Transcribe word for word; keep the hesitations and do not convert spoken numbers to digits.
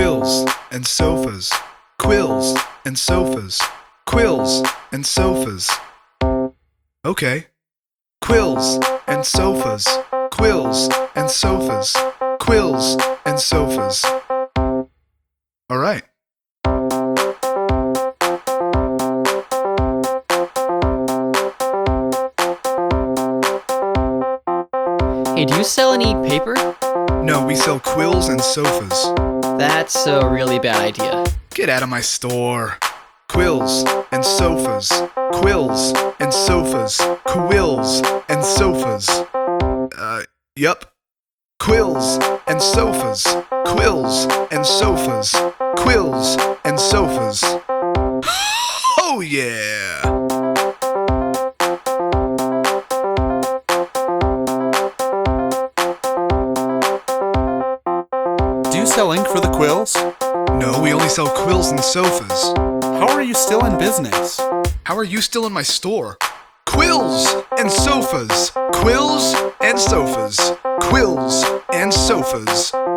Quills and sofas, quills and sofas, quills and sofas. Okay. Quills and sofas, quills and sofas, quills and sofas. All right. Hey, do you sell any paper? No, we sell quills and sofas. That's a really bad idea. Get out of my store. Quills and sofas, quills and sofas, quills and sofas. Uh, yup. Quills and sofas, quills and sofas, quills and sofas. Oh yeah! Do you sell ink for the quills? No, we only sell quills and sofas. How are you still in business? How are you still in my store? Quills and sofas, quills and sofas, quills and sofas.